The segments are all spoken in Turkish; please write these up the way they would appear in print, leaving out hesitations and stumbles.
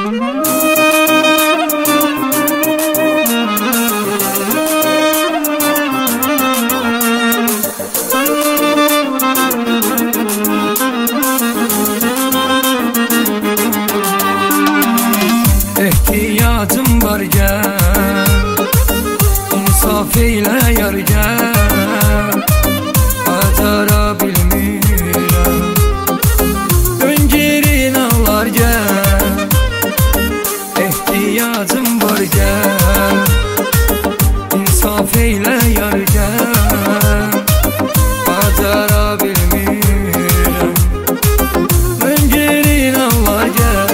İhtiyacım var gel, insaf eyle yar gel. Bacara bilmirəm, dön geri ağlar gel. İhtiyacım var gel, insaf eyle yar gel. Bacara bilmirəm, dön geri ağlar gel.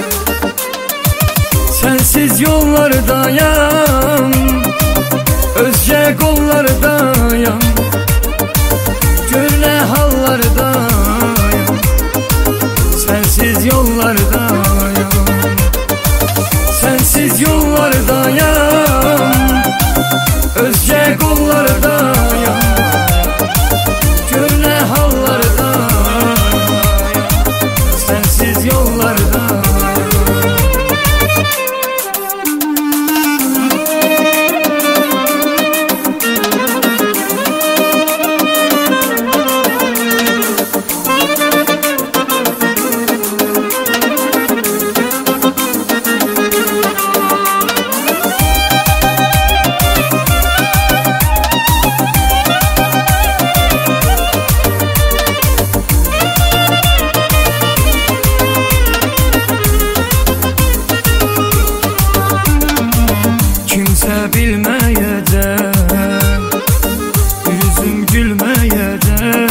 Sensiz yollardayam, özge kollardayam. Gör ne hallardayam, sensiz yollardayam. Sensiz yollardayam, özge kollardayam. Gör ne hallardayam, sensiz yollardayam. Kimse bilmeyecek, yüzüm gülmeyecek.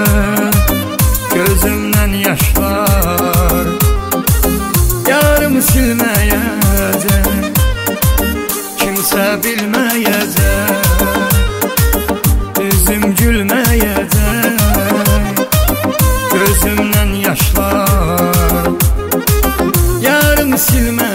Gözümden yaşlar yarım silmeyecek. Kimse bilmeyecek, yüzüm gülmeyecek. Gözümden yaşlar yarım silmeyecek.